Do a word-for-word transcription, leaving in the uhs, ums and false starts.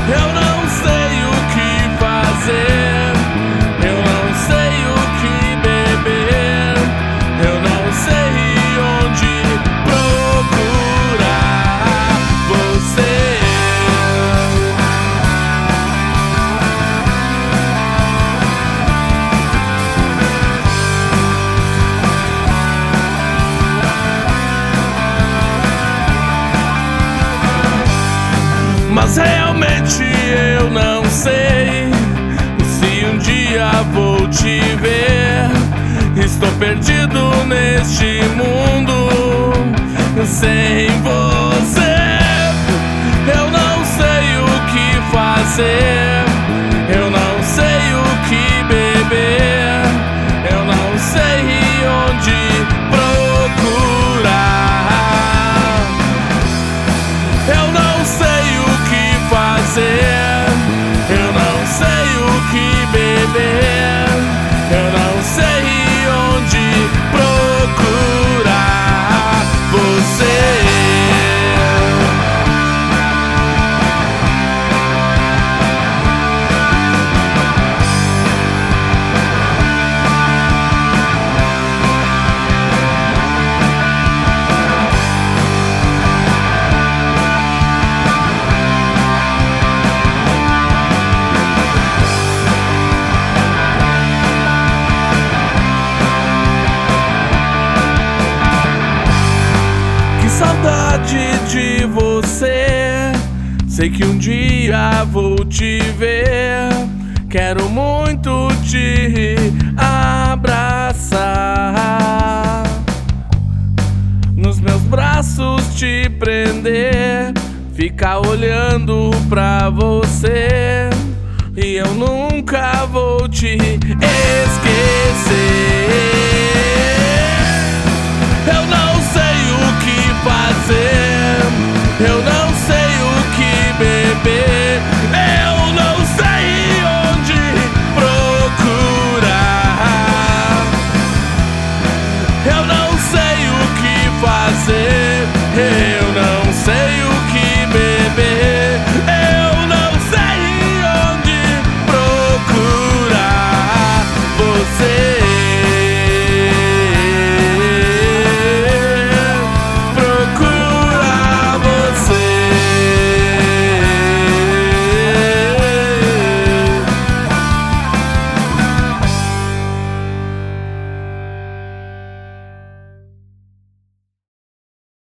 Eu não sei o que fazer, eu não sei o que beber, eu não sei onde procurar você. Mas realmente eu não sei se um dia vou te ver. Estou perdido neste mundo sem você. Eu não sei o que fazer, eu não sei o que beber, eu não sei onde procurar. Eu não sei o que fazer, eu não sei o que beber, eu não sei onde procurar você. Saudade de você, sei que um dia vou te ver. Quero muito te abraçar, nos meus braços te prender, ficar olhando pra você. E eu nunca vou te esquecer.